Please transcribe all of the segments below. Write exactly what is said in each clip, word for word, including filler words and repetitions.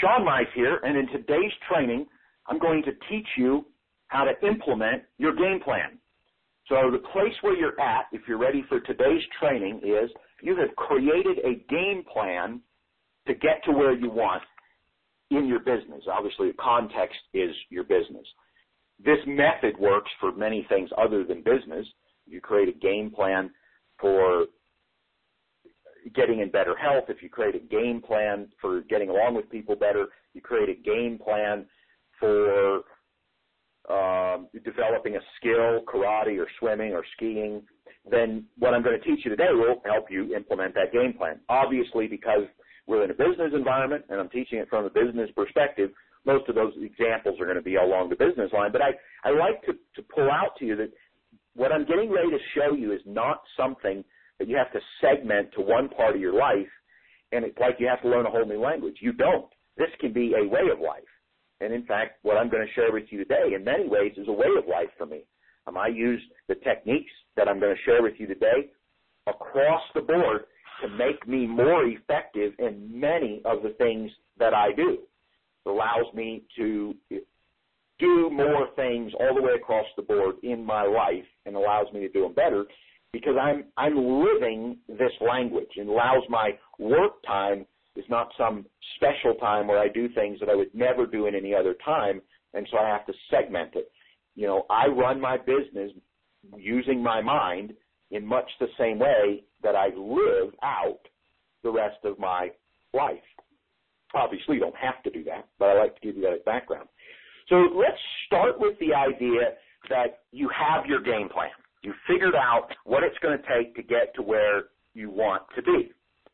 Sean Mize here, and in today's training, I'm going to teach you how to implement your game plan. So the place where you're at, if you're ready for today's training, is you have created a game plan to get to where you want in your business. Obviously, the context is your business. This method works for many things other than business. You create a game plan for getting in better health. If you create a game plan for getting along with people better, you create a game plan for um, developing a skill, karate or swimming or skiing, then what I'm going to teach you today will help you implement that game plan. Obviously, because we're in a business environment and I'm teaching it from a business perspective, most of those examples are going to be along the business line. But I, I like to, to pull out to you that what I'm getting ready to show you is not something that you have to segment to one part of your life, and it's like you have to learn a whole new language. You don't. This can be a way of life. And, in fact, what I'm going to share with you today in many ways is a way of life for me. Um, I use the techniques that I'm going to share with you today across the board to make me more effective in many of the things that I do. It allows me to do more things all the way across the board in my life and allows me to do them better because I'm I'm living this language. It allows my work time is not some special time where I do things that I would never do in any other time, and so I have to segment it. You know, I run my business using my mind in much the same way that I live out the rest of my life. Obviously, you don't have to do that, but I like to give you that background. So let's start with the idea that you have your game plan. You figured out what it's going to take to get to where you want to be.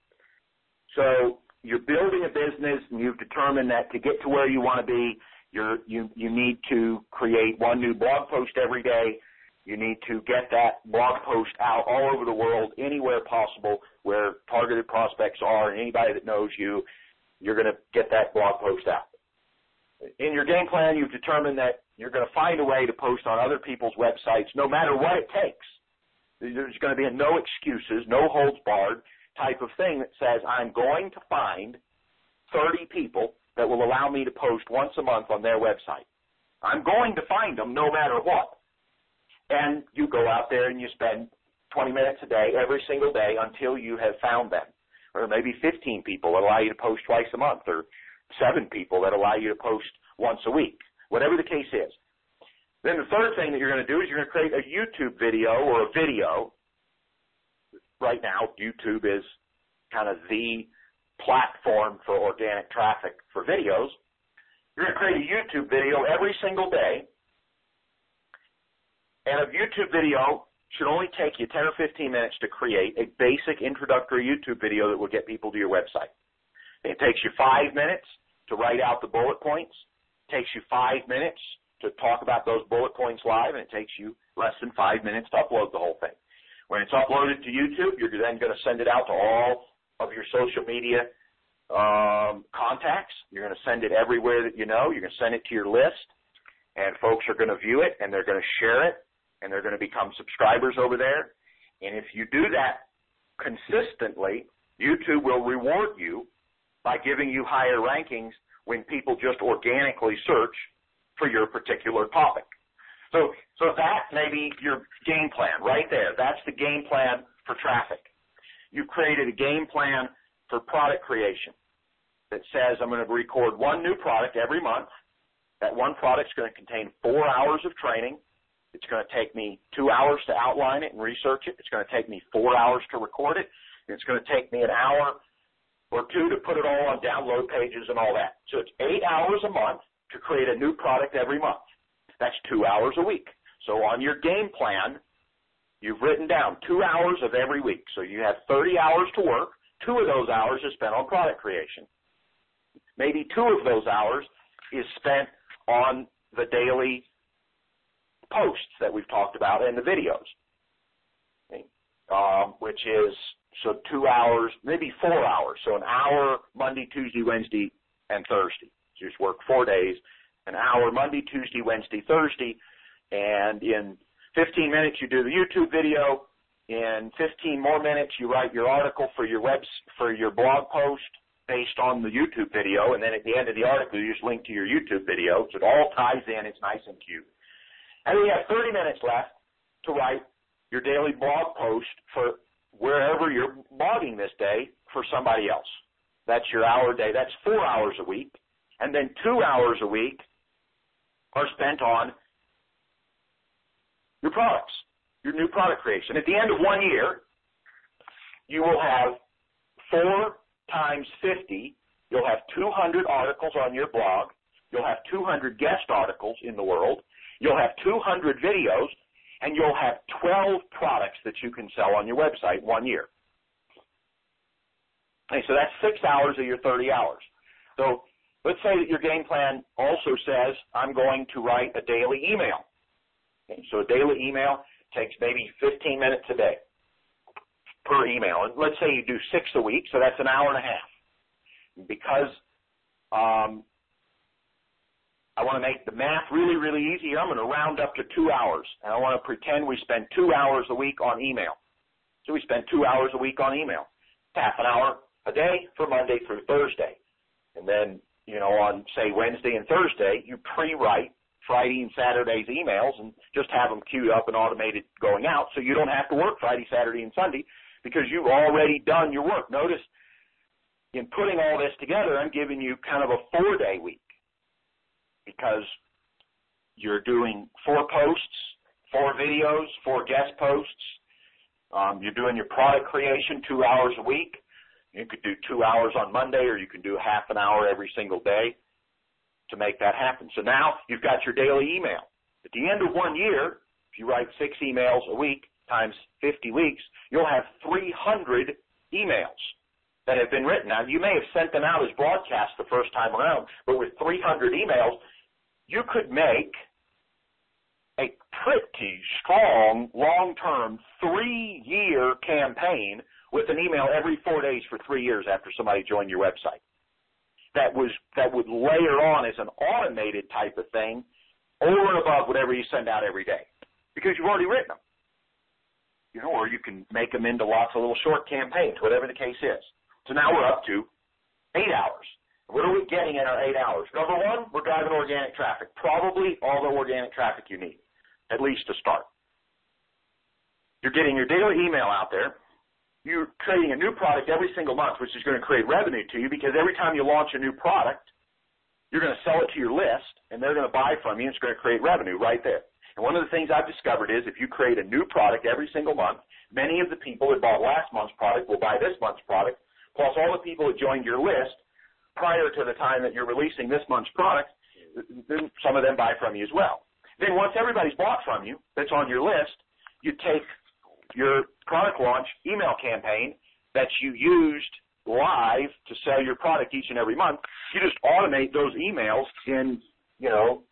So you're building a business, and you've determined that to get to where you want to be, you're, you, you need to create one new blog post every day. You need to get that blog post out all over the world, anywhere possible where targeted prospects are, and anybody that knows you, you're going to get that blog post out. In your game plan, you've determined that you're going to find a way to post on other people's websites no matter what it takes. There's going to be a no excuses, no holds barred type of thing that says I'm going to find thirty people that will allow me to post once a month on their website. I'm going to find them no matter what. And you go out there and you spend twenty minutes a day, every single day, until you have found them. Or maybe fifteen people that allow you to post twice a month, or seven people that allow you to post once a week, whatever the case is. Then the third thing that you're going to do is you're going to create a YouTube video or a video. Right now, YouTube is kind of the platform for organic traffic for videos. You're going to create a YouTube video every single day. And a YouTube video should only take you ten or fifteen minutes to create a basic introductory YouTube video that will get people to your website. It takes you five minutes to write out the bullet points. It takes you five minutes to talk about those bullet points live, and it takes you less than five minutes to upload the whole thing. When it's uploaded to YouTube, you're then going to send it out to all of your social media um, contacts. You're going to send it everywhere that you know. You're going to send it to your list, and folks are going to view it, and they're going to share it, and they're going to become subscribers over there. And if you do that consistently, YouTube will reward you by giving you higher rankings when people just organically search for your particular topic. So, so that may be your game plan right there. That's the game plan for traffic. You've created a game plan for product creation that says I'm going to record one new product every month. That one product's going to contain four hours of training. It's going to take me two hours to outline it and research it. It's going to take me four hours to record it. And it's going to take me an hour or two to put it all on download pages and all that. So it's eight hours a month to create a new product every month. That's two hours a week. So on your game plan, you've written down two hours of every week. So you have thirty hours to work. Two of those hours is spent on product creation. Maybe two of those hours is spent on the daily posts that we've talked about in the videos, um, which is so two hours, maybe four hours. So an hour Monday, Tuesday, Wednesday, and Thursday. So you just work four days, an hour Monday, Tuesday, Wednesday, Thursday, and in fifteen minutes you do the YouTube video. In fifteen more minutes you write your article for your web for your blog post, based on the YouTube video, and then at the end of the article, you just link to your YouTube video, so it all ties in. It's nice and cute. And then you have thirty minutes left to write your daily blog post for wherever you're blogging this day for somebody else. That's your hour a day. That's four hours a week. And then two hours a week are spent on your products, your new product creation. At the end of one year, you will have four times fifty. You'll have two hundred articles on your blog. You'll have two hundred guest articles in the world. You'll have two hundred videos, and you'll have twelve products that you can sell on your website one year. Okay, so that's six hours of your thirty hours. So let's say that your game plan also says, I'm going to write a daily email. Okay, so a daily email takes maybe fifteen minutes a day per email. And let's say you do six a week, so that's an hour and a half. Because um, I want to make the math really, really easy, I'm going to round up to two hours. And I want to pretend we spend two hours a week on email. So we spend two hours a week on email. Half an hour a day for Monday through Thursday. And then, you know, on, say, Wednesday and Thursday, you pre-write Friday and Saturday's emails and just have them queued up and automated going out so you don't have to work Friday, Saturday, and Sunday because you've already done your work. Notice, in putting all this together, I'm giving you kind of a four-day week because you're doing four posts, four videos, four guest posts. Um, you're doing your product creation two hours a week. You could do two hours on Monday, or you can do half an hour every single day to make that happen. So now you've got your daily email. At the end of one year, if you write six emails a week times fifty weeks, you'll have three hundred emails that have been written. Now, you may have sent them out as broadcasts the first time around, but with three hundred emails, you could make a pretty strong, long-term, three-year campaign with an email every four days for three years after somebody joined your website. That was that would layer on as an automated type of thing over and above whatever you send out every day because you've already written them. You know, or you can make them into lots of little short campaigns, whatever the case is. So now we're up to eight hours. What are we getting in our eight hours? Number one, we're driving organic traffic, probably all the organic traffic you need, at least to start. You're getting your daily email out there. You're creating a new product every single month, which is going to create revenue to you because every time you launch a new product, you're going to sell it to your list, and they're going to buy from you, and it's going to create revenue right there. And one of the things I've discovered is if you create a new product every single month, many of the people that bought last month's product will buy this month's product, plus all the people that joined your list prior to the time that you're releasing this month's product, then some of them buy from you as well. Then once everybody's bought from you that's on your list, you take your product launch email campaign that you used live to sell your product each and every month. You just automate those emails in, you know,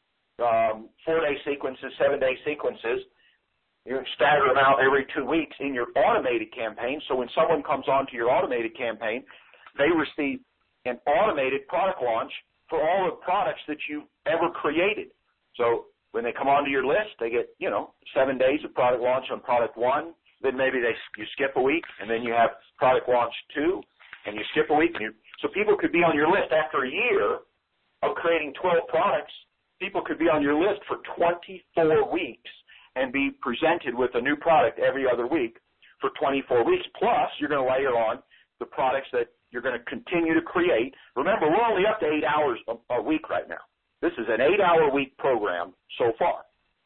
um, four-day sequences, seven-day sequences. You stagger them out every two weeks in your automated campaign. So when someone comes onto your automated campaign, they receive an automated product launch for all the products that you've ever created. So when they come onto your list, they get, you know, seven days of product launch on product one. Then maybe they you skip a week, and then you have product launch two, and you skip a week. And you, so people could be on your list after a year of creating twelve products. People could be on your list for twenty-four weeks and be presented with a new product every other week for twenty-four weeks. Plus, you're going to layer on the products that you're going to continue to create. Remember, we're only up to eight hours a, a week right now. This is an eight-hour-week program so far.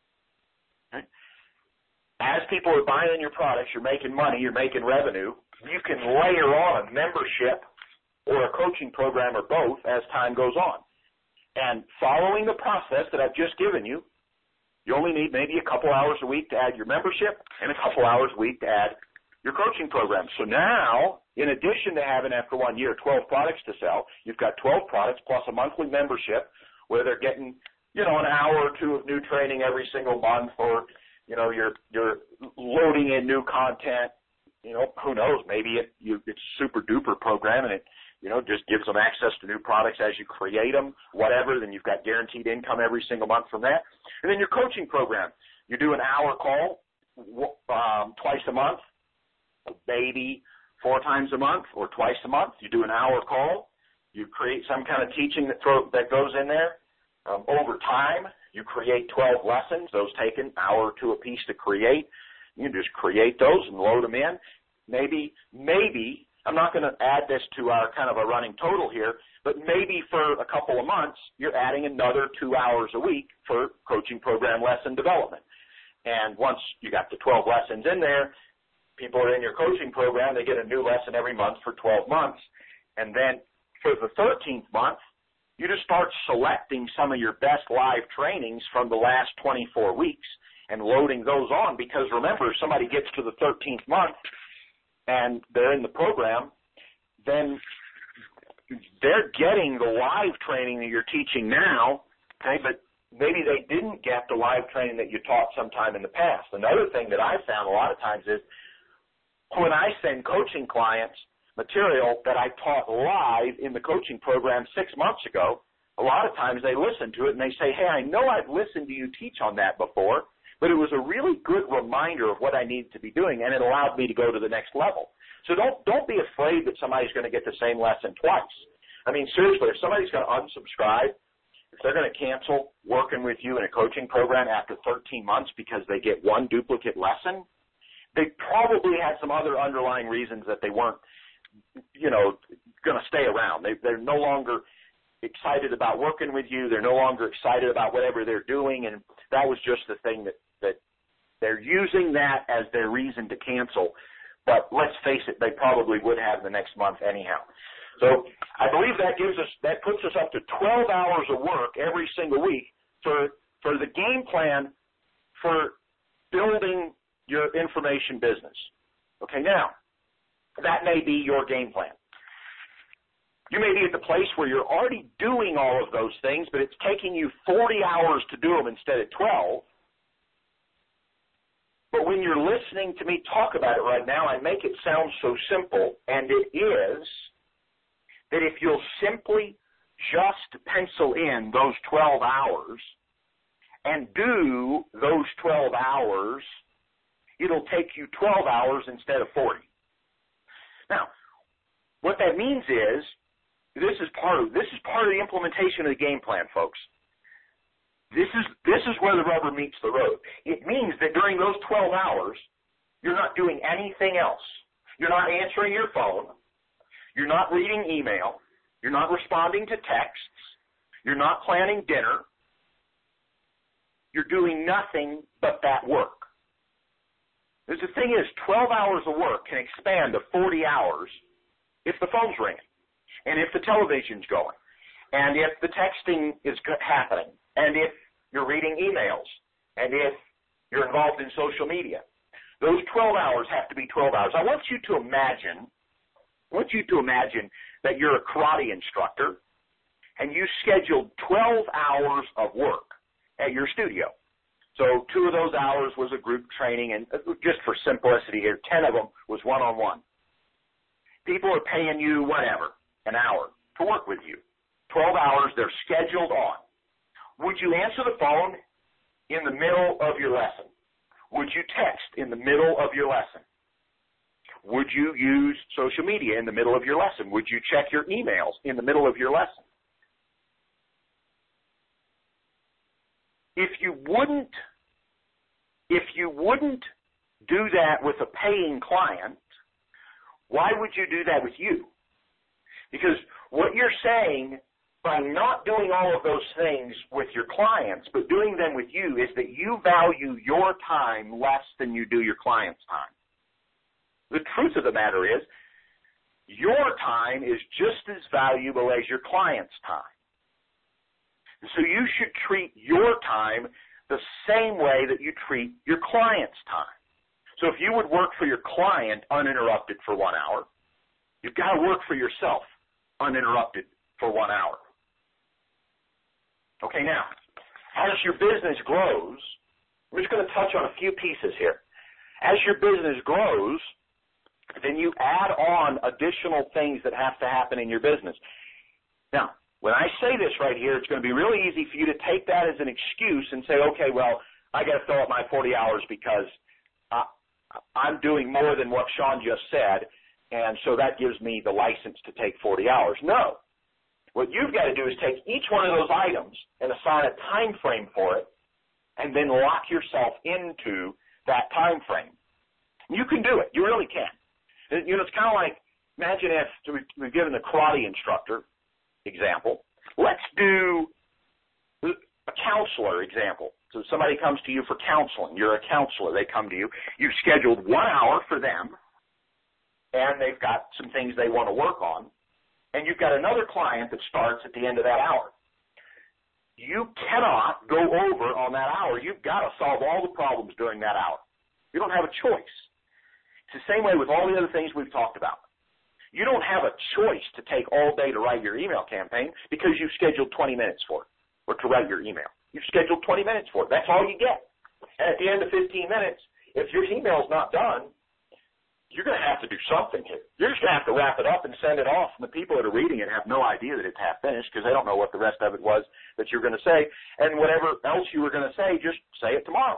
Okay? As people are buying your products, you're making money, you're making revenue, you can layer on a membership or a coaching program or both as time goes on. And following the process that I've just given you, you only need maybe a couple hours a week to add your membership and a couple hours a week to add your coaching program. So now, in addition to having, after one year, twelve products to sell, you've got twelve products plus a monthly membership where they're getting, you know, an hour or two of new training every single month, or, you know, you're you're loading in new content. You know, who knows? Maybe it you, it's a super duper program and it, you know, just gives them access to new products as you create them, whatever. Then you've got guaranteed income every single month from that. And then your coaching program, you do an hour call um, twice a month, maybe four times a month or twice a month. You do an hour call. You create some kind of teaching that, throw, that goes in there. Um, over time, you create twelve lessons. Those take an hour or two apiece to create. You can just create those and load them in. Maybe, maybe, I'm not going to add this to our kind of a running total here, but maybe for a couple of months, you're adding another two hours a week for coaching program lesson development. And once you got the twelve lessons in there, people are in your coaching program, they get a new lesson every month for twelve months. And then for the thirteenth month, you just start selecting some of your best live trainings from the last twenty-four weeks and loading those on, because remember, if somebody gets to the thirteenth month and they're in the program, then they're getting the live training that you're teaching now, okay, but maybe they didn't get the live training that you taught sometime in the past. Another thing that I've found a lot of times is when I send coaching clients material that I taught live in the coaching program six months ago, a lot of times they listen to it and they say, hey, I know I've listened to you teach on that before, but it was a really good reminder of what I needed to be doing, and it allowed me to go to the next level. So don't don't be afraid that somebody's going to get the same lesson twice. I mean, seriously, if somebody's going to unsubscribe, if they're going to cancel working with you in a coaching program after thirteen months because they get one duplicate lesson, they probably had some other underlying reasons that they weren't, you know, going to stay around. They, they're no longer excited about working with you. They're no longer excited about whatever they're doing, and that was just the thing that, that they're using that as their reason to cancel. But let's face it, they probably would have the next month anyhow. So I believe that gives us, that puts us up to twelve hours of work every single week for, for the game plan for building your information business. Okay, now, that may be your game plan. You may be at the place where you're already doing all of those things, but it's taking you forty hours to do them instead of twelve. But when you're listening to me talk about it right now, I make it sound so simple, and it is that if you'll simply just pencil in those twelve hours and do those twelve hours, it'll take you twelve hours instead of forty. Now, what that means is, this is part of this is part of the implementation of the game plan, folks. This is this is where the rubber meets the road. It means that during those twelve hours, you're not doing anything else. You're not answering your phone. You're not reading email. You're not responding to texts. You're not planning dinner. You're doing nothing but that work. Because the thing is, twelve hours of work can expand to forty hours if the phone's ringing, and if the television's going, and if the texting is happening, and if you're reading emails, and if you're involved in social media. Those twelve hours have to be twelve hours. I want you to imagine, I want you to imagine that you're a karate instructor, and you scheduled twelve hours of work at your studio. So two of those hours was a group training, and just for simplicity here, ten of them was one-on-one. People are paying you whatever, an hour, to work with you. twelve hours, they're scheduled on. Would you answer the phone in the middle of your lesson? Would you text in the middle of your lesson? Would you use social media in the middle of your lesson? Would you check your emails in the middle of your lesson? If you wouldn't, if you wouldn't do that with a paying client, why would you do that with you? Because what you're saying by not doing all of those things with your clients, but doing them with you, is that you value your time less than you do your client's time. The truth of the matter is, your time is just as valuable as your client's time. So you should treat your time the same way that you treat your client's time. So if you would work for your client uninterrupted for one hour, you've got to work for yourself uninterrupted for one hour. Okay, now, as your business grows, we're just going to touch on a few pieces here. As your business grows, then you add on additional things that have to happen in your business. Now, when I say this right here, it's going to be really easy for you to take that as an excuse and say, okay, well, I got to fill up my forty hours because uh, I'm doing more than what Sean just said, and so that gives me the license to take forty hours. No. What you've got to do is take each one of those items and assign a time frame for it, and then lock yourself into that time frame. You can do it. You really can. You know, it's kind of like, imagine if we've given the karate instructor example. Let's do a counselor example. So somebody comes to you for counseling. You're a counselor. They come to you. You've scheduled one hour for them, and they've got some things they want to work on. And you've got another client that starts at the end of that hour. You cannot go over on that hour. You've got to solve all the problems during that hour. You don't have a choice. It's the same way with all the other things we've talked about. You don't have a choice to take all day to write your email campaign because you've scheduled twenty minutes for it, or to write your email. You've scheduled twenty minutes for it. That's all you get. And at the end of fifteen minutes, if your email's not done, you're going to have to do something here. You're just going to have to wrap it up and send it off, and the people that are reading it have no idea that it's half finished because they don't know what the rest of it was that you're going to say. And whatever else you were going to say, just say it tomorrow.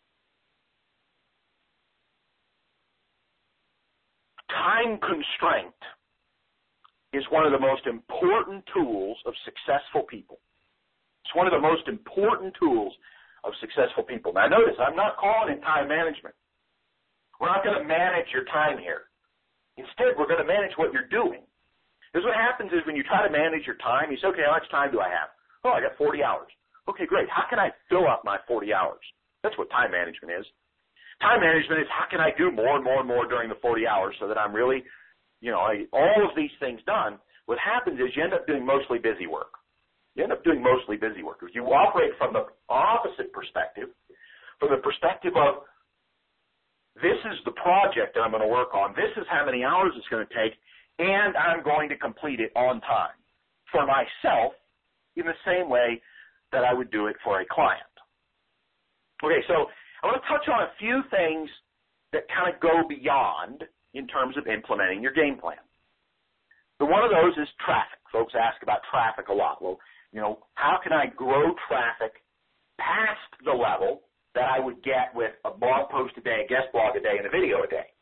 Time constraint is one of the most important tools of successful people. It's one of the most important tools of successful people. Now notice, I'm not calling it time management. We're not going to manage your time here. Instead, we're going to manage what you're doing. Because what happens is when you try to manage your time, you say, okay, how much time do I have? Oh, I got forty hours. Okay, great. How can I fill up my forty hours? That's what time management is. Time management is how can I do more and more and more during the forty hours so that I'm really, you know, I, all of these things done. What happens is you end up doing mostly busy work. You end up doing mostly busy work. If you operate from the opposite perspective, from the perspective of this is the project that I'm going to work on, this is how many hours it's going to take, and I'm going to complete it on time for myself in the same way that I would do it for a client. Okay, so I want to touch on a few things that kind of go beyond in terms of implementing your game plan. So one of those is traffic. Folks ask about traffic a lot. Well, you know, how can I grow traffic past the level that I would get with a blog post a day, a guest blog a day, and a video a day?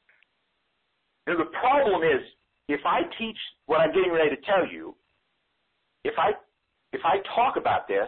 You know, the problem is, if I teach what I'm getting ready to tell you, if I if I talk about this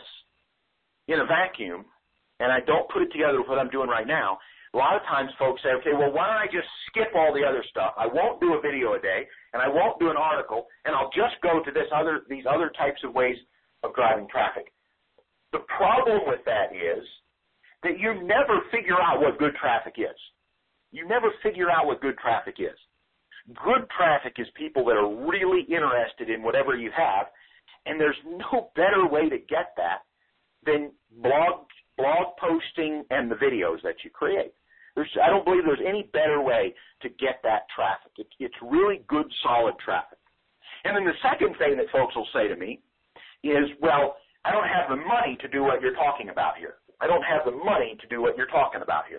in a vacuum and I don't put it together with what I'm doing right now, a lot of times folks say, okay, well, why don't I just skip all the other stuff? I won't do a video a day, and I won't do an article, and I'll just go to this other these other types of ways of driving traffic. The problem with that is that you never figure out what good traffic is. You never figure out what good traffic is. Good traffic is people that are really interested in whatever you have, and there's no better way to get that than blog blog posting and the videos that you create. There's, I don't believe there's any better way to get that traffic. It, it's really good, solid traffic. And then the second thing that folks will say to me is, well, I don't have the money to do what you're talking about here. I don't have the money to do what you're talking about here.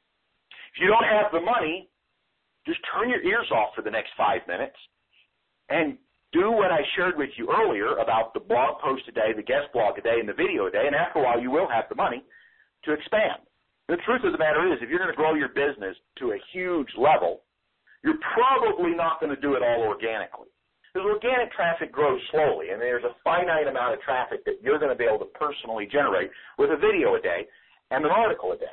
If you don't have the money, just turn your ears off for the next five minutes and do what I shared with you earlier about the blog post a day, the guest blog a day, and the video a day, and after a while you will have the money to expand. The truth of the matter is, if you're going to grow your business to a huge level, you're probably not going to do it all organically. Because organic traffic grows slowly, and there's a finite amount of traffic that you're going to be able to personally generate with a video a day and an article a day.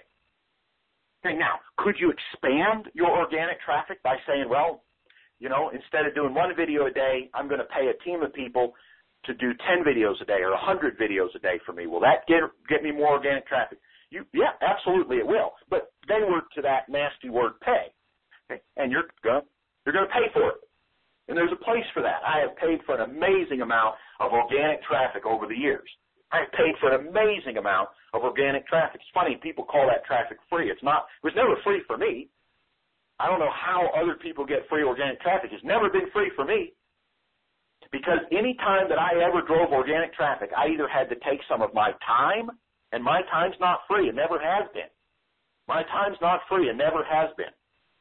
Okay, now, could you expand your organic traffic by saying, well, you know, instead of doing one video a day, I'm going to pay a team of people to do ten videos a day or one hundred videos a day for me. Will that get get me more organic traffic? You, yeah, absolutely it will. But they work to that nasty word pay. Okay? And you're going you're going to pay for it. And there's a place for that. I have paid for an amazing amount of organic traffic over the years. I have paid for an amazing amount of organic traffic. It's funny, people call that traffic free. It's not. It was never free for me. I don't know how other people get free organic traffic. It's never been free for me. Because any time that I ever drove organic traffic, I either had to take some of my time, and my time's not free. It never has been. My time's not free. It never has been.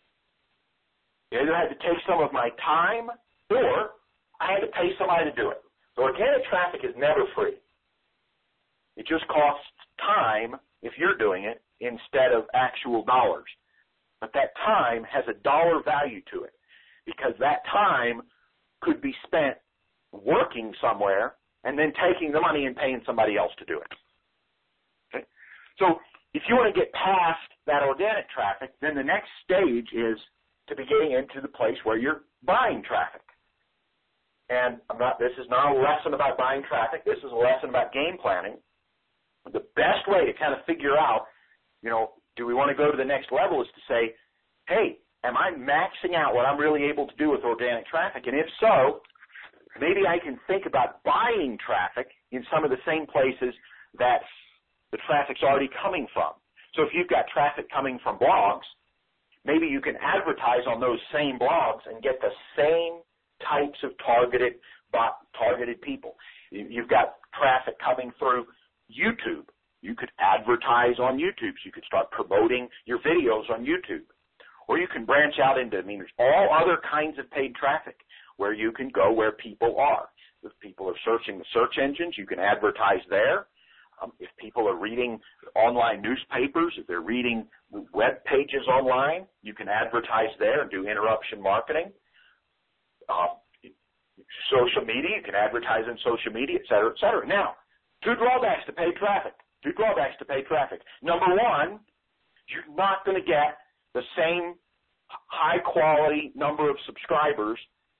I either had to take some of my time, or I had to pay somebody to do it. So organic traffic is never free. It just costs time if you're doing it instead of actual dollars. But that time has a dollar value to it. because that time could be spent working somewhere and then taking the money and paying somebody else to do it. Okay? So if you want to get past that organic traffic, then the next stage is to be getting into the place where you're buying traffic. And I'm not, this is not a lesson about buying traffic. This is a lesson about game planning. The best way to kind of figure out, you know, do we want to go to the next level is to say, hey, am I maxing out what I'm really able to do with organic traffic? And if so, maybe I can think about buying traffic in some of the same places that the traffic's already coming from. So if you've got traffic coming from blogs, maybe you can advertise on those same blogs and get the same types of targeted bot, targeted people. You've got traffic coming through YouTube. You could advertise on YouTube. So you could start promoting your videos on YouTube. Or you can branch out into, I mean, there's all other kinds of paid traffic where you can go where people are. If people are searching the search engines, you can advertise there. Um, if people are reading online newspapers, if they're reading web pages online, you can advertise there and do interruption marketing. Um, social media, you can advertise in social media, et cetera, et cetera. Now, two drawbacks to paid traffic. Two drawbacks to paid traffic. Number one, you're not going to get the same high-quality number of subscribers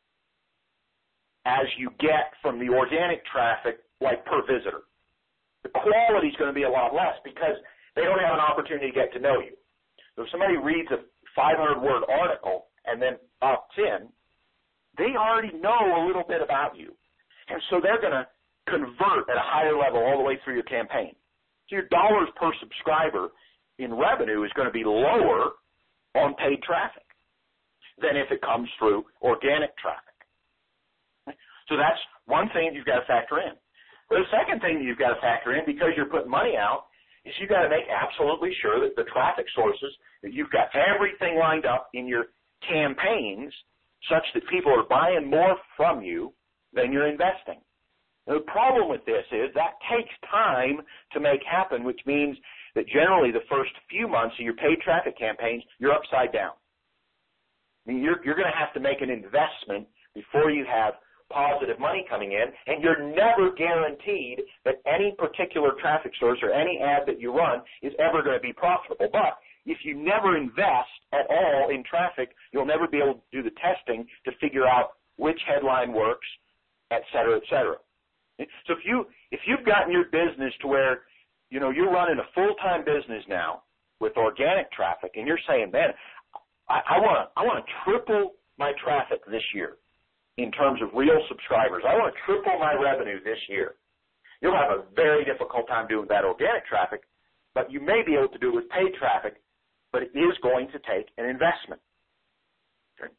as you get from the organic traffic, like per visitor. The quality is going to be a lot less because they don't have an opportunity to get to know you. So if somebody reads a five hundred word article and then opts in, they already know a little bit about you. And so they're going to convert at a higher level all the way through your campaign. So your dollars per subscriber in revenue is going to be lower on paid traffic than if it comes through organic traffic. So that's one thing you've got to factor in. But the second thing that you've got to factor in, because you're putting money out, is you've got to make absolutely sure that the traffic sources, that you've got everything lined up in your campaigns such that people are buying more from you than you're investing. Now, the problem with this is that takes time to make happen, which means that generally the first few months of your paid traffic campaigns, you're upside down. I mean, you're, you're going to have to make an investment before you have positive money coming in, and you're never guaranteed that any particular traffic source or any ad that you run is ever going to be profitable. But if you never invest at all in traffic, you'll never be able to do the testing to figure out which headline works, et cetera, et cetera. So if you if you've gotten your business to where, you know, you're running a full-time business now with organic traffic, and you're saying, man, I want to I want to triple my traffic this year in terms of real subscribers. I want to triple my revenue this year. You'll have a very difficult time doing that organic traffic, but you may be able to do it with paid traffic, but it is going to take an investment. Okay.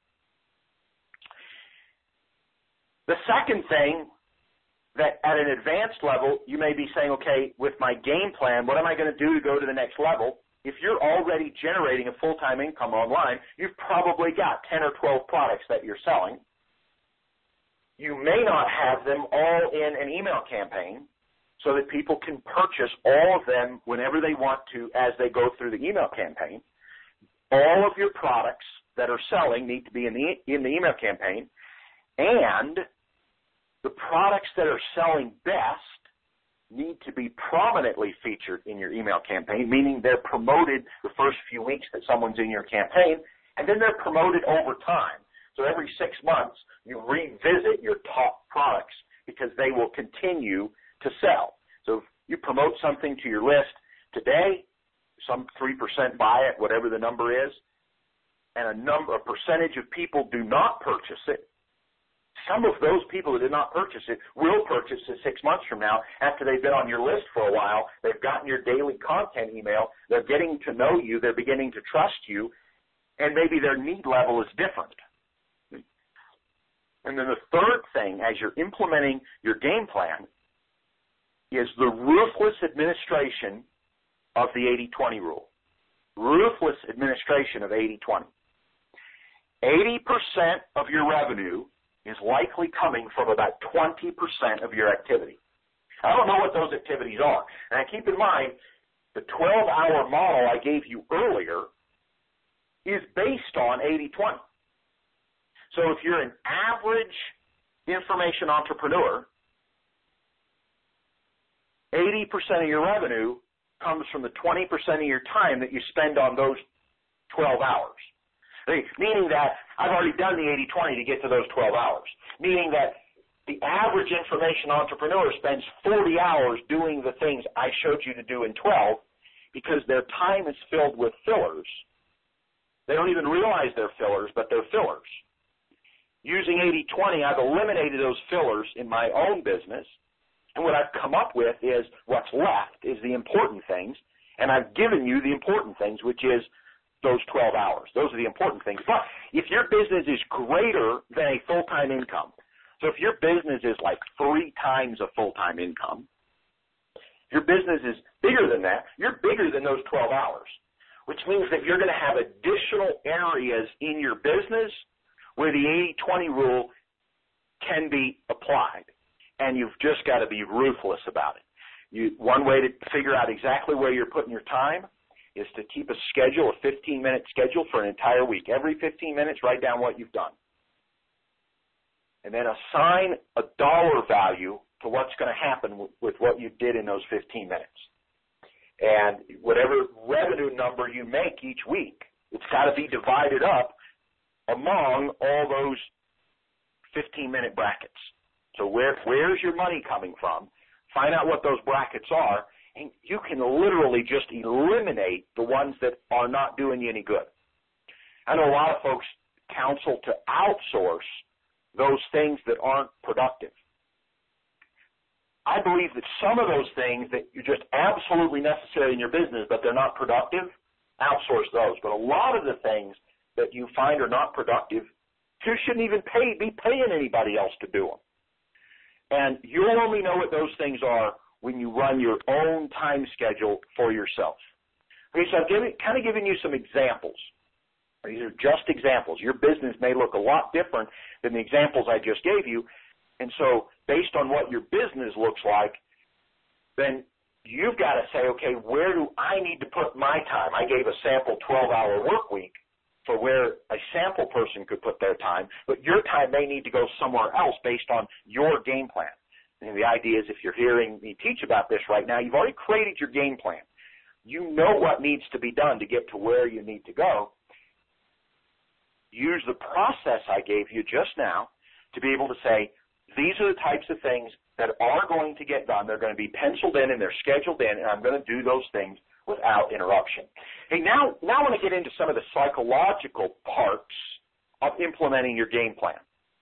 The second thing that at an advanced level, you may be saying, okay, with my game plan, what am I going to do to go to the next level? If you're already generating a full-time income online, you've probably got ten or twelve products that you're selling. You may not have them all in an email campaign so that people can purchase all of them whenever they want to as they go through the email campaign. All of your products that are selling need to be in the, in the email campaign, and the products that are selling best need to be prominently featured in your email campaign, meaning they're promoted the first few weeks that someone's in your campaign, and then they're promoted over time. So every six months, you revisit your top products because they will continue to sell. So if you promote something to your list today, some three percent buy it, whatever the number is, and a number, a percentage of people do not purchase it, some of those people who did not purchase it will purchase it six months from now after they've been on your list for a while. They've gotten your daily content email. They're getting to know you. They're beginning to trust you, and maybe their need level is different. And then the third thing, as you're implementing your game plan, is the ruthless administration of the eighty twenty rule. Ruthless administration of eighty twenty. eighty percent of your revenue is likely coming from about twenty percent of your activity. I don't know what those activities are. And keep in mind, the twelve hour model I gave you earlier is based on eighty twenty. So if you're an average information entrepreneur, eighty percent of your revenue comes from the twenty percent of your time that you spend on those twelve hours. Meaning that I've already done the eighty twenty to get to those twelve hours. Meaning that the average information entrepreneur spends forty hours doing the things I showed you to do in twelve because their time is filled with fillers. They don't even realize they're fillers, but they're fillers. Using eighty twenty, I've eliminated those fillers in my own business, and what I've come up with is what's left is the important things, and I've given you the important things, which is those twelve hours. Those are the important things. But if your business is greater than a full-time income, so if your business is like three times a full-time income, if your business is bigger than that, you're bigger than those twelve hours, which means that you're going to have additional areas in your business where the eighty twenty rule can be applied, and you've just got to be ruthless about it. You, one way to figure out exactly where you're putting your time is to keep a schedule, a fifteen-minute schedule for an entire week. Every fifteen minutes, write down what you've done. And then assign a dollar value to what's going to happen with, with what you did in those fifteen minutes. And whatever revenue number you make each week, it's got to be divided up among all those fifteen-minute brackets. So where, where's your money coming from? Find out what those brackets are, and you can literally just eliminate the ones that are not doing you any good. I know a lot of folks counsel to outsource those things that aren't productive. I believe that some of those things that you're just absolutely necessary in your business, but they're not productive, outsource those. But a lot of the things that you find are not productive, you shouldn't even pay, be paying anybody else to do them. And you'll only know what those things are when you run your own time schedule for yourself. Okay, so I've given, kind of given you some examples. These are just examples. Your business may look a lot different than the examples I just gave you. And so based on what your business looks like, then you've got to say, okay, where do I need to put my time? I gave a sample twelve-hour work week for where a sample person could put their time, but your time may need to go somewhere else based on your game plan. And the idea is if you're hearing me teach about this right now, you've already created your game plan. You know what needs to be done to get to where you need to go. Use the process I gave you just now to be able to say, these are the types of things that are going to get done. They're going to be penciled in and they're scheduled in, and I'm going to do those things without interruption. Hey, now, now I want to get into some of the psychological parts of implementing your game plan.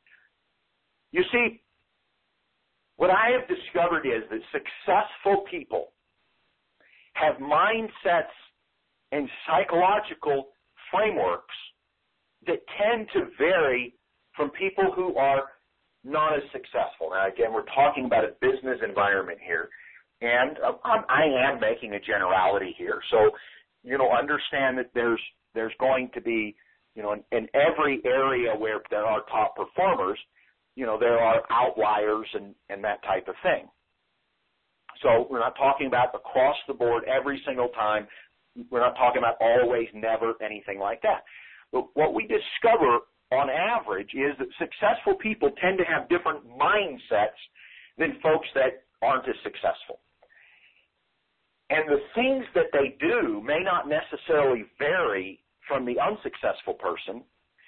You see, what I have discovered is that successful people have mindsets and psychological frameworks that tend to vary from people who are not as successful. Now, again, we're talking about a business environment here, and I'm, I am making a generality here. So, you know, understand that there's there's going to be, you know, in, in every area where there are top performers, you know, there are outliers and, and that type of thing. So we're not talking about across the board every single time. We're not talking about always, never, anything like that. But what we discover on average is that successful people tend to have different mindsets than folks that aren't as successful. And the things that they do may not necessarily vary from the unsuccessful person,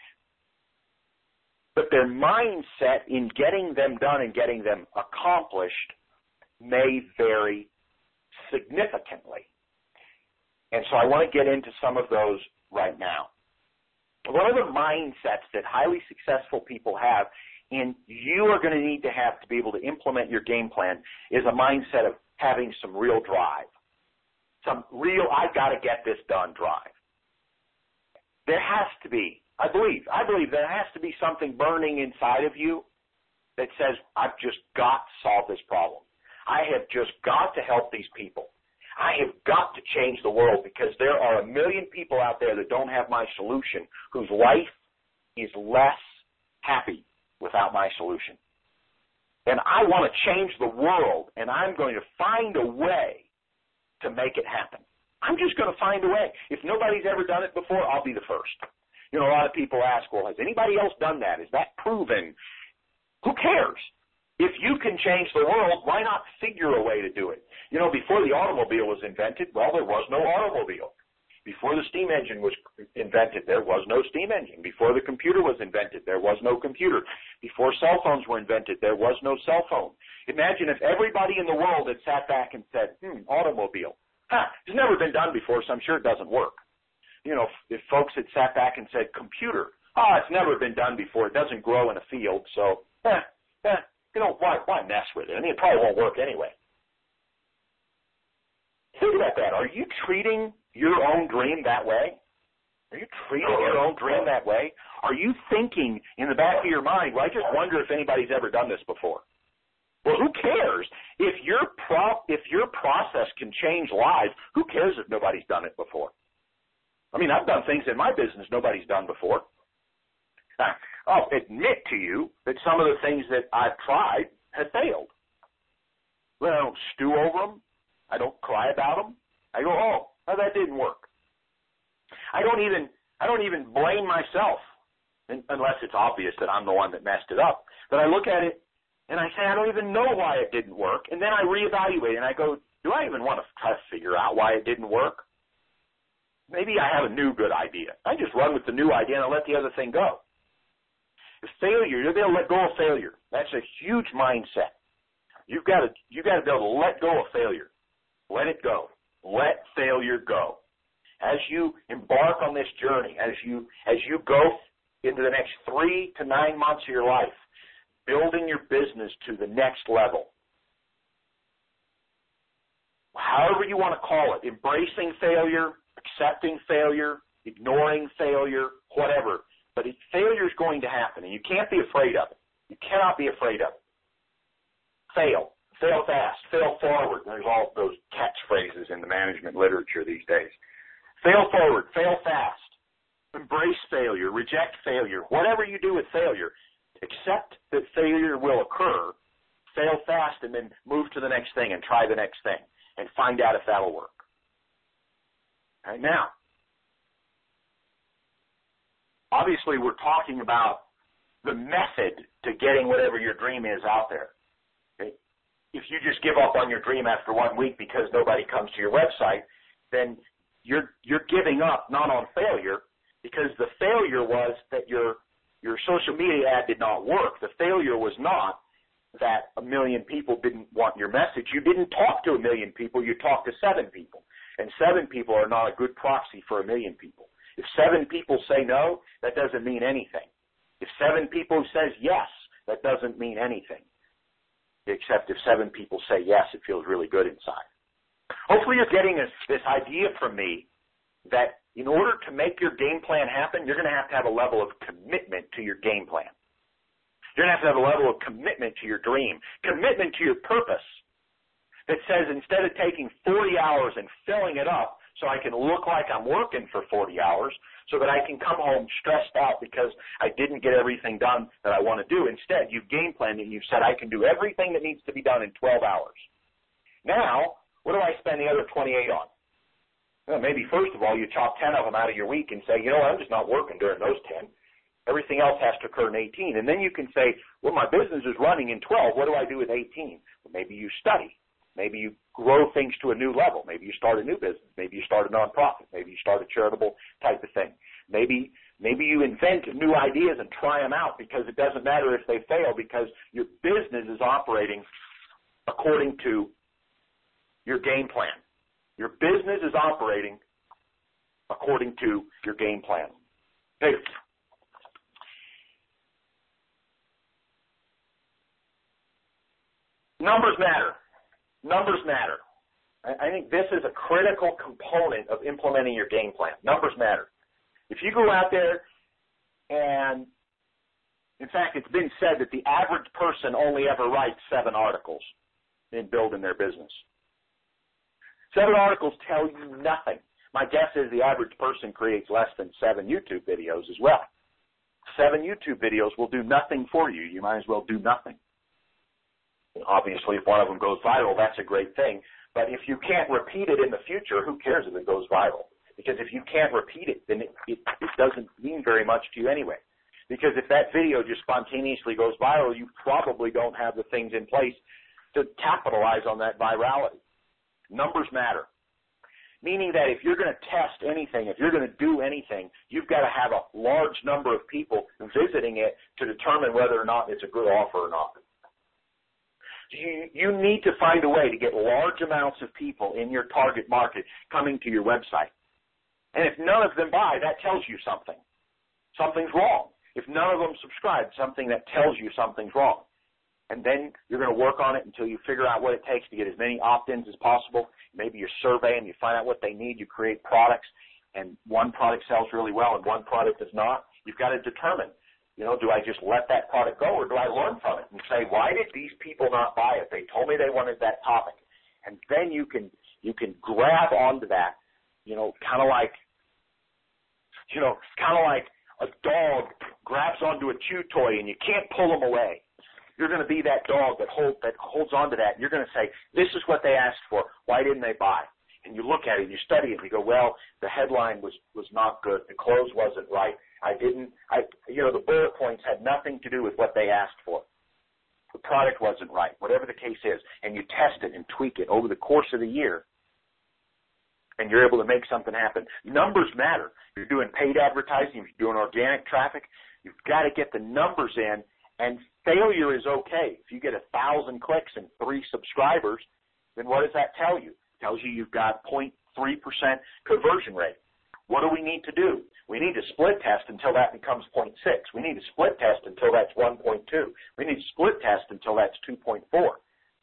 but their mindset in getting them done and getting them accomplished may vary significantly. And so I want to get into some of those right now. One of the mindsets that highly successful people have, and you are going to need to have to be able to implement your game plan, is a mindset of having some real drive. Some real, I've got to get this done drive. There has to be, I believe, I believe there has to be something burning inside of you that says, I've just got to solve this problem. I have just got to help these people. I have got to change the world because there are a million people out there that don't have my solution, whose life is less happy without my solution. And I want to change the world, and I'm going to find a way to make it happen. I'm just going to find a way. If nobody's ever done it before, I'll be the first. You know, a lot of people ask, well, has anybody else done that? Is that proven? Who cares? If you can change the world, why not figure a way to do it? You know, before the automobile was invented, well, there was no automobile. Before the steam engine was invented, there was no steam engine. Before the computer was invented, there was no computer. Before cell phones were invented, there was no cell phone. Imagine if everybody in the world had sat back and said, hmm, automobile. Huh, it's never been done before, so I'm sure it doesn't work. You know, if, if folks had sat back and said computer, oh, it's never been done before. It doesn't grow in a field, so, eh, eh, you know, why, why mess with it? I mean, it probably won't work anyway. Think about that. Are you treating your own dream that way? Are you treating your own dream that way? Are you thinking in the back of your mind, well, I just wonder if anybody's ever done this before? Well, who cares? If your pro- if your process can change lives, who cares if nobody's done it before? I mean, I've done things in my business nobody's done before. Now, I'll admit to you that some of the things that I've tried have failed. Well, I don't stew over them. I don't cry about them. I go, oh, well, that didn't work. I don't even I don't even blame myself, unless it's obvious that I'm the one that messed it up. But I look at it and I say, I don't even know why it didn't work. And then I reevaluate and I go, do I even want to try to figure out why it didn't work? Maybe I have a new good idea. I just run with the new idea and I let the other thing go. The failure, you're able to let go of failure. That's a huge mindset. You've got to you've got to be able to let go of failure. Let it go. Let failure go. As you embark on this journey, as you as you go into the next three to nine months of your life, building your business to the next level, however you want to call it, embracing failure, accepting failure, ignoring failure, whatever. But it, failure is going to happen, and you can't be afraid of it. You cannot be afraid of it. Fail. Fail fast. Fail forward. There's all those catchphrases in the management literature these days. Fail forward. Fail fast. Embrace failure. Reject failure. Whatever you do with failure, accept that failure will occur, fail fast, and then move to the next thing and try the next thing and find out if that'll work. All right, now, obviously we're talking about the method to getting whatever your dream is out there. Okay? If you just give up on your dream after one week because nobody comes to your website, then you're you're giving up not on failure, because the failure was that your your social media ad did not work. The failure was not that a million people didn't want your message. You didn't talk to a million people. You talked to seven people. And seven people are not a good proxy for a million people. If seven people say no, that doesn't mean anything. If seven people says yes, that doesn't mean anything. Except if seven people say yes, it feels really good inside. Hopefully you're getting this, this idea from me that in order to make your game plan happen, you're going to have to have a level of commitment to your game plan. You're going to have to have a level of commitment to your dream, commitment to your purpose that says instead of taking forty hours and filling it up so I can look like I'm working for forty hours so that I can come home stressed out because I didn't get everything done that I want to do. Instead, you've game planned and you've said I can do everything that needs to be done in twelve hours. Now, what do I spend the other twenty-eight on? Well, maybe first of all you chop ten of them out of your week and say, you know what, I'm just not working during those ten. Everything else has to occur in eighteen. And then you can say, well, my business is running in twelve. What do I do with eighteen? Well, maybe you study. Maybe you grow things to a new level. Maybe you start a new business. Maybe you start a nonprofit. Maybe you start a charitable type of thing. Maybe maybe you invent new ideas and try them out, because it doesn't matter if they fail, because your business is operating according to your game plan. Your business is operating according to your game plan. Hey, numbers matter. Numbers matter. I think this is a critical component of implementing your game plan. Numbers matter. If you go out there and, in fact, it's been said that the average person only ever writes seven articles in building their business. Seven articles tell you nothing. My guess is the average person creates less than seven YouTube videos as well. Seven YouTube videos will do nothing for you. You might as well do nothing. Obviously, if one of them goes viral, that's a great thing. But if you can't repeat it in the future, who cares if it goes viral? Because if you can't repeat it, then it, it, it doesn't mean very much to you anyway. Because if that video just spontaneously goes viral, you probably don't have the things in place to capitalize on that virality. Numbers matter. Meaning that if you're going to test anything, if you're going to do anything, you've got to have a large number of people visiting it to determine whether or not it's a good offer or not. You, you need to find a way to get large amounts of people in your target market coming to your website. And if none of them buy, that tells you something. Something's wrong. If none of them subscribe, something that tells you something's wrong. And then you're going to work on it until you figure out what it takes to get as many opt-ins as possible. Maybe you survey them, you find out what they need, you create products, and one product sells really well and one product does not. You've got to determine, you know, do I just let that product go or do I learn from it and say, why did these people not buy it? They told me they wanted that topic. And then you can you can grab onto that, you know, kind of like, you know, kind of like a dog grabs onto a chew toy and you can't pull them away. You're going to be that dog that, hold, that holds onto that, and you're going to say, this is what they asked for. Why didn't they buy? And you look at it, you study it, and you go, well, the headline was, was not good. The close wasn't right. I didn't, I, you know, the bullet points had nothing to do with what they asked for. The product wasn't right, whatever the case is. And you test it and tweak it over the course of the year, and you're able to make something happen. Numbers matter. If you're doing paid advertising, if you're doing organic traffic, you've got to get the numbers in. And failure is okay. If you get a thousand clicks and three subscribers, then what does that tell you? It tells you you've got zero point three percent conversion rate. What do we need to do? We need to split test until that becomes zero point six. We need to split test until that's one point two. We need to split test until that's two point four.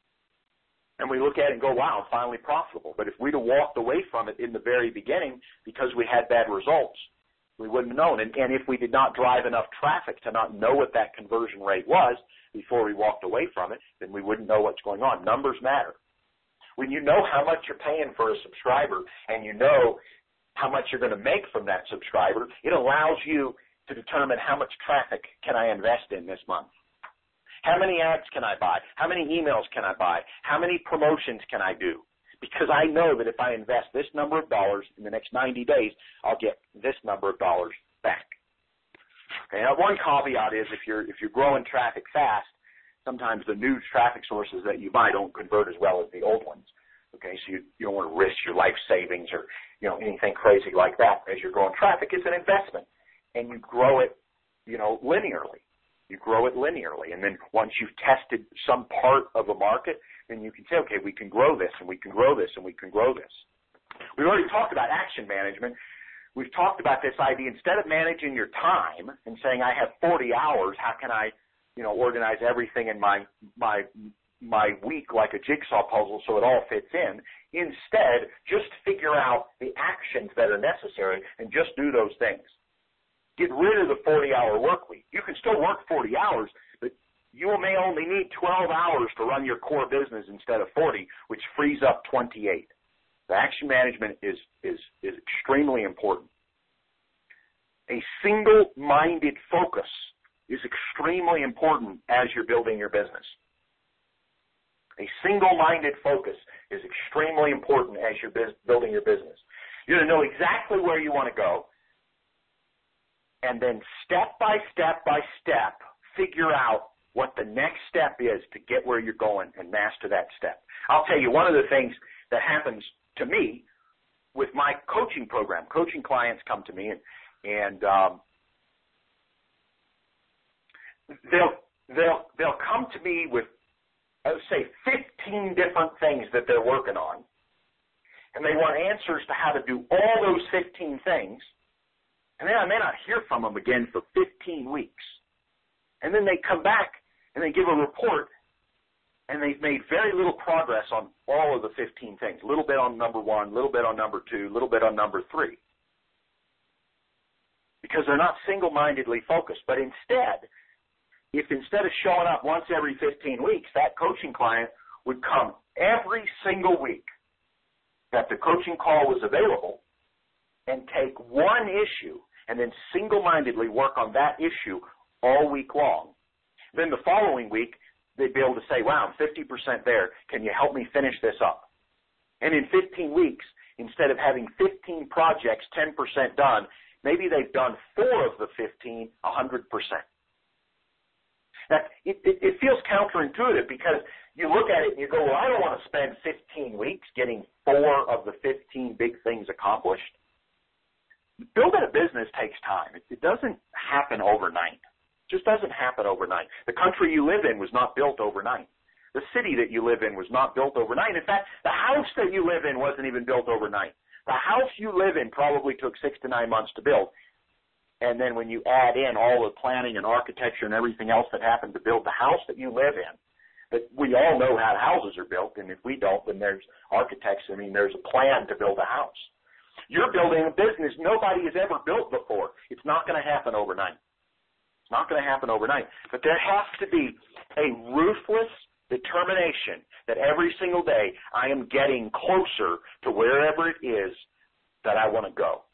And we look at it and go, wow, I'm finally profitable. But if we'd have walked away from it in the very beginning because we had bad results, we wouldn't have known. And, and if we did not drive enough traffic to not know what that conversion rate was before we walked away from it, then we wouldn't know what's going on. Numbers matter. When you know how much you're paying for a subscriber and you know how much you're going to make from that subscriber, it allows you to determine how much traffic can I invest in this month. How many ads can I buy? How many emails can I buy? How many promotions can I do? Because I know that if I invest this number of dollars in the next ninety days, I'll get this number of dollars back. Okay, now one caveat is if you're if you're growing traffic fast, sometimes the new traffic sources that you buy don't convert as well as the old ones. Okay, so you, you don't want to risk your life savings or you know anything crazy like that as you're growing traffic. It's an investment, and you grow it, you know, linearly. You grow it linearly, and then once you've tested some part of a market, then you can say, okay, we can grow this, and we can grow this, and we can grow this. We've already talked about action management. We've talked about this idea, instead of managing your time and saying, I have forty hours, how can I, you know, organize everything in my, my, my week like a jigsaw puzzle so it all fits in? Instead, just figure out the actions that are necessary and just do those things. Get rid of the forty-hour work week. You can still work forty hours, but you may only need twelve hours to run your core business instead of forty, which frees up twenty-eight. The action management is, is, is extremely important. A single-minded focus is extremely important as you're building your business. A single-minded focus is extremely important as you're biz- building your business. You're going to know exactly where you want to go, and then step by step by step, figure out what the next step is to get where you're going and master that step. I'll tell you one of the things that happens to me with my coaching program. Coaching clients come to me and, and um, they'll they'll they'll come to me with, I would say, fifteen different things that they're working on, and they want answers to how to do all those fifteen things. And then I may not hear from them again for fifteen weeks. And then they come back and they give a report, and they've made very little progress on all of the fifteen things. A little bit on number one, a little bit on number two, a little bit on number three. Because they're not single-mindedly focused. But instead, if instead of showing up once every fifteen weeks, that coaching client would come every single week that the coaching call was available and take one issue and then single-mindedly work on that issue all week long. Then the following week, they'd be able to say, wow, I'm fifty percent there. Can you help me finish this up? And in fifteen weeks, instead of having fifteen projects, ten percent done, maybe they've done four of the fifteen, one hundred percent. Now, it, it, it feels counterintuitive because you look at it and you go, well, I don't want to spend fifteen weeks getting four of the fifteen big things accomplished. Building a business takes time. It, it doesn't happen overnight. It just doesn't happen overnight. The country you live in was not built overnight. The city that you live in was not built overnight. In fact, the house that you live in wasn't even built overnight. The house you live in probably took six to nine months to build. And then when you add in all the planning and architecture and everything else that happened to build the house that you live in, but we all know how houses are built, and if we don't, then there's architects. I mean, there's a plan to build a house. You're building a business nobody has ever built before. It's not going to happen overnight. It's not going to happen overnight. But there has to be a ruthless determination that every single day I am getting closer to wherever it is that I want to go.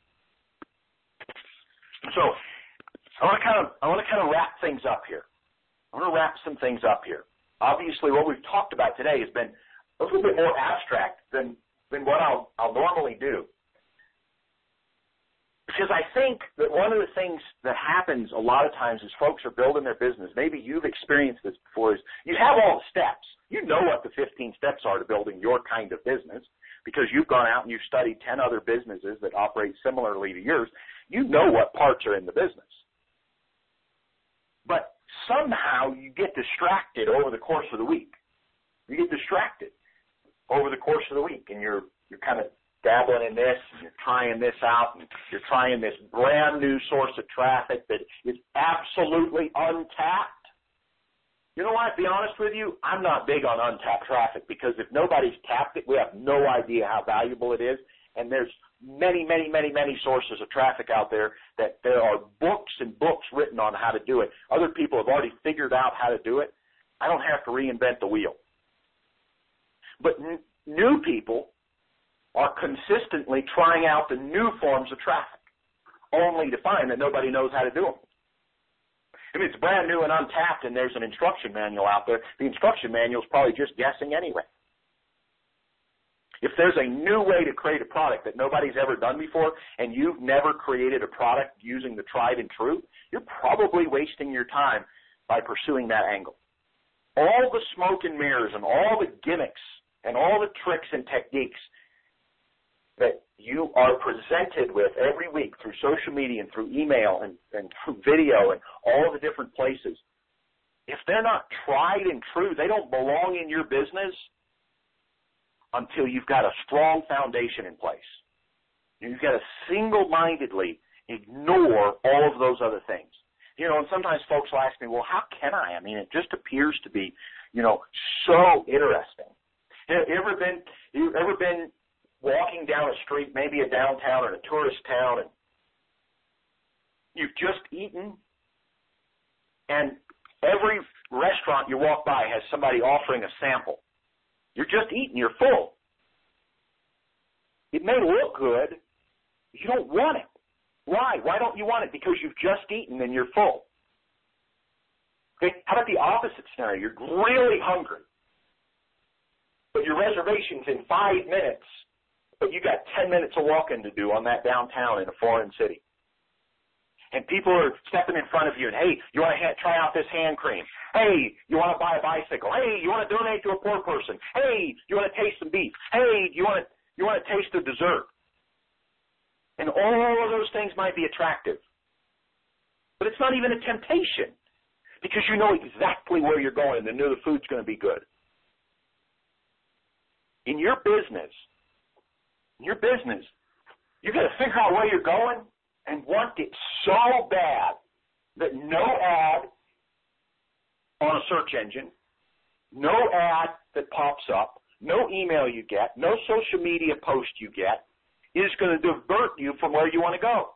So I want to kind of I want to kind of wrap things up here. I want to wrap some things up here. Obviously, what we've talked about today has been a little bit more abstract than than what I'll I'll normally do. Because I think that one of the things that happens a lot of times is folks are building their business. Maybe you've experienced this before. Is you have all the steps. You know what the fifteen steps are to building your kind of business because you've gone out and you've studied ten other businesses that operate similarly to yours. You know what parts are in the business. But somehow you get distracted over the course of the week. You get distracted over the course of the week, and you're you're kind of dabbling in this, and you're trying this out, and you're trying this brand new source of traffic that is absolutely untapped. You know what? To be honest with you, I'm not big on untapped traffic because if nobody's tapped it, we have no idea how valuable it is. And there's many, many, many, many sources of traffic out there that there are books and books written on how to do it. Other people have already figured out how to do it. I don't have to reinvent the wheel. But n- new people are consistently trying out the new forms of traffic, only to find that nobody knows how to do them. If it's brand new and untapped and there's an instruction manual out there, the instruction manual is probably just guessing anyway. If there's a new way to create a product that nobody's ever done before and you've never created a product using the tried and true, you're probably wasting your time by pursuing that angle. All the smoke and mirrors and all the gimmicks and all the tricks and techniques that you are presented with every week through social media and through email and, and through video and all the different places, if they're not tried and true, they don't belong in your business until you've got a strong foundation in place. You've got to single-mindedly ignore all of those other things. You know, and sometimes folks will ask me, well, how can I? I mean, it just appears to be, you know, so interesting. You ever been, you ever been walking down a street, maybe a downtown or a tourist town, and you've just eaten, and every restaurant you walk by has somebody offering a sample. You're just eating, you're full. It may look good, but you don't want it. Why? Why don't you want it? Because you've just eaten and you're full. Okay? How about the opposite scenario? You're really hungry, but your reservation's in five minutes, but you got ten minutes of walking to do on that downtown in a foreign city. And people are stepping in front of you and, hey, you want to ha- try out this hand cream? Hey, you want to buy a bicycle? Hey, you want to donate to a poor person? Hey, you want to taste some beef? Hey, you want to you want to taste the dessert? And all of those things might be attractive. But it's not even a temptation because you know exactly where you're going and you know the food's going to be good. In your business, in your business, you've got to figure out where you're going and want it so bad that no ad on a search engine, no ad that pops up, no email you get, no social media post you get is going to divert you from where you want to go.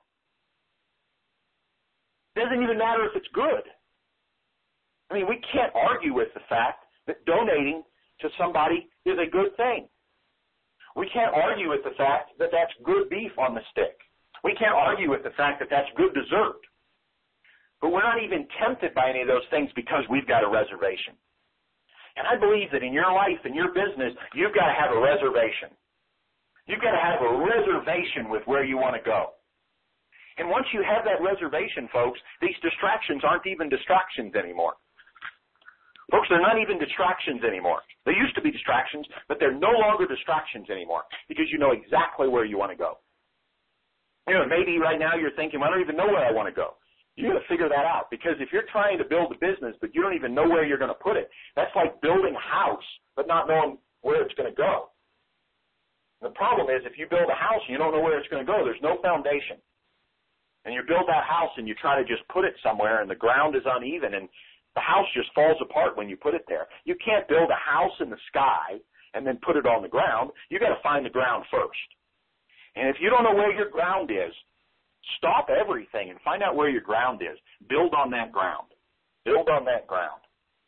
It doesn't even matter if it's good. I mean, we can't argue with the fact that donating to somebody is a good thing. We can't argue with the fact that that's good beef on the stick. We can't argue with the fact that that's good dessert. But we're not even tempted by any of those things because we've got a reservation. And I believe that in your life, in your business, you've got to have a reservation. You've got to have a reservation with where you want to go. And once you have that reservation, folks, these distractions aren't even distractions anymore. Folks, they're not even distractions anymore. They used to be distractions, but they're no longer distractions anymore because you know exactly where you want to go. You know, maybe right now you're thinking, well, I don't even know where I want to go. You got to figure that out, because if you're trying to build a business but you don't even know where you're going to put it, that's like building a house but not knowing where it's going to go. And the problem is, if you build a house and you don't know where it's going to go, there's no foundation. And you build that house and you try to just put it somewhere and the ground is uneven and the house just falls apart when you put it there. You can't build a house in the sky and then put it on the ground. You got to find the ground first. And if you don't know where your ground is, stop everything and find out where your ground is. Build on that ground. Build on that ground.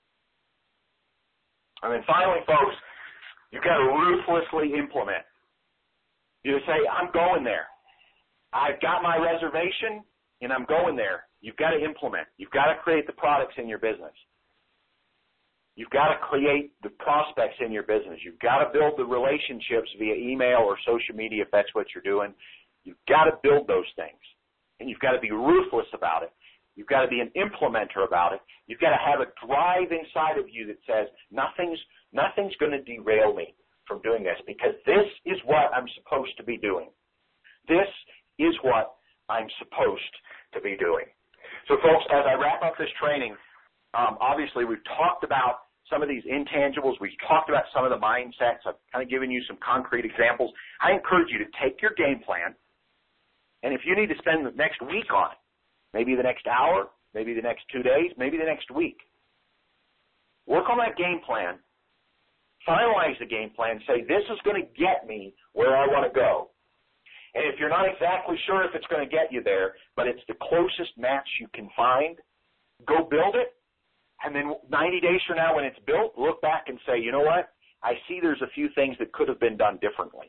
And then finally, folks, you've got to ruthlessly implement. You say, I'm going there. I've got my reservation, and I'm going there. You've got to implement. You've got to create the products in your business. You've got to create the prospects in your business. You've got to build the relationships via email or social media if that's what you're doing. You've got to build those things, and you've got to be ruthless about it. You've got to be an implementer about it. You've got to have a drive inside of you that says, nothing's, nothing's going to derail me from doing this, because this is what I'm supposed to be doing. This is what I'm supposed to be doing. So, folks, as I wrap up this training, um, obviously we've talked about some of these intangibles. We've talked about some of the mindsets. I've kind of given you some concrete examples. I encourage you to take your game plan, and if you need to spend the next week on it, maybe the next hour, maybe the next two days, maybe the next week, work on that game plan, finalize the game plan, say, this is going to get me where I want to go. And if you're not exactly sure if it's going to get you there, but it's the closest match you can find, go build it. And then ninety days from now when it's built, look back and say, you know what? I see there's a few things that could have been done differently.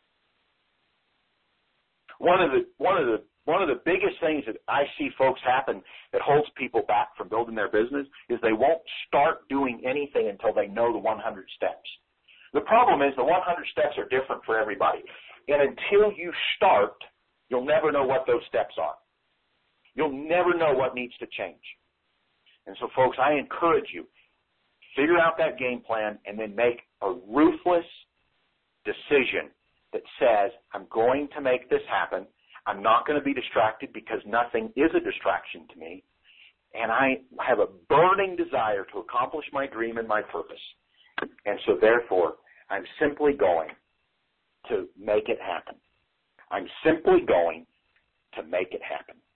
One of the one of the one of the biggest things that I see folks happen that holds people back from building their business is they won't start doing anything until they know the one hundred steps. The problem is the one hundred steps are different for everybody. And until you start, you'll never know what those steps are. You'll never know what needs to change. And so, folks, I encourage you, figure out that game plan and then make a ruthless decision that says, I'm going to make this happen. I'm not going to be distracted because nothing is a distraction to me. And I have a burning desire to accomplish my dream and my purpose. And so, therefore, I'm simply going to make it happen. I'm simply going to make it happen.